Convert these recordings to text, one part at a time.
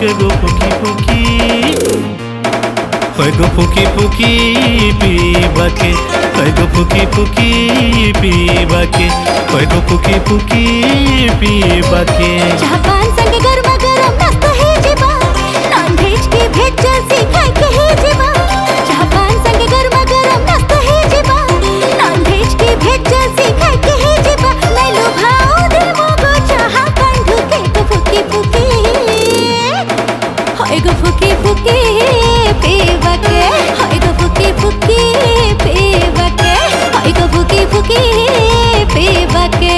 के गो फुकी फुकी कय गो फुकी फुकी पीबा के कय गो फुकी फुकी पीबा के कय गो फुकी फुकी पीबा के जापान संग गरमा गरम मस्त है जीवा नॉन वेज की भेज जैसी खाए के है जीवा जापान संग गरमा गरम मस्त है जीवा नॉन वेज की भेज जैसी खाए के है जीवा मैं लुभाऊं दे मोगो चाहा कंढू के गो फुकी फुकी होय गो फुकी फुकी पीबा के होय गो फुकी फुकी पीबा के होय गो फुकी फुकी पीबा के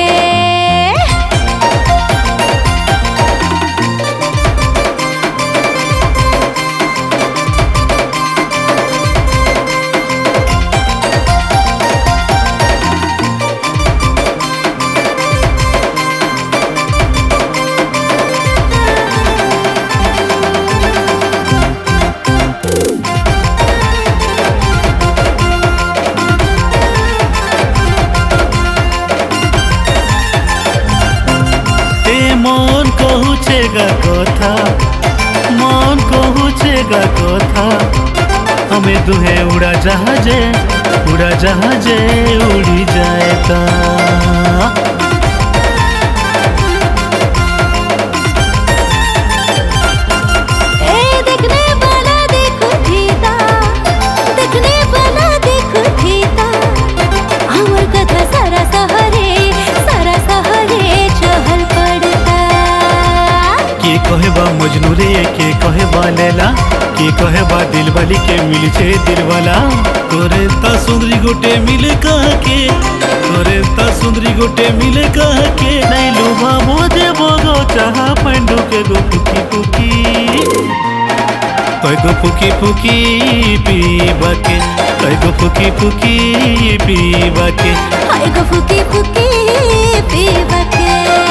मन कहूचेगा कथा मन कहूचेगा कथा हमें दुहे उड़ा जहाजे उड़ी जाएगा देखने वाला देखो थीता देखने वाला देखो थीता हमर कथा सारा सहरे चहल पड़ता के कहबा मजनू रे के कहबा लैला के कहबा दिलवाली के मिल छे दिलवाला तोरे ता सुंदरी गोटे मिले कह के तोरे ता सुंदरी गोटे मिले कह के नहीं लुभा मोदे बोगो चाहा पंडू के गो फुकी फुकी कय गो फुकी फुकी पीबा के कय गो फुकी फुकी पीबा के होय गो फुकी फुकी पीबा के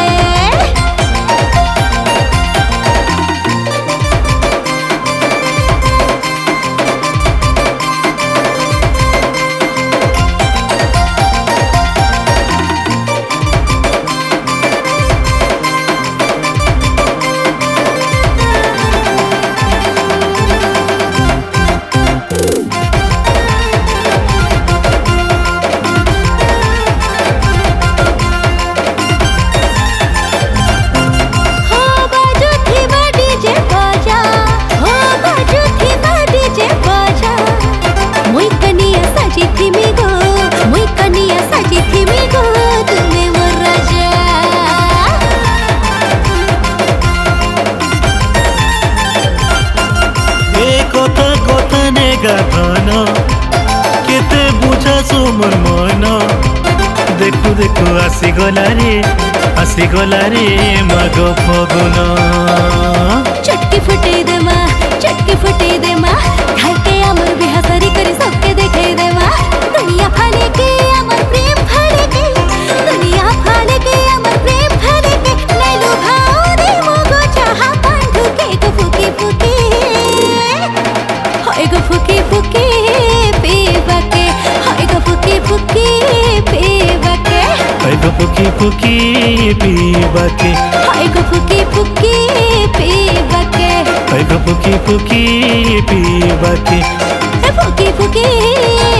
गाथन केते बुझा सोमर मन देखु देखु आसीगला रे माग फगुन चटकी फुटे दे माँ खाई के अमर बिहा सारी करे सबके देखे दे माँ दुनिया फाले के अमर प्रेम फाले के दुनिया फाले के अमर प्रेम फाले के नहीं लुभाऊं दे मोगो चाहा पंडू के गो फुकी फुकी होय गो फुकी फुकी पीबा के होय गो फुकी फुकी पीबा के होय गो फुकी फुकी पीबा के होय गो फुकी फुकी पीबा के होय गो फुकी फुकी पीबा के फुकी फुकी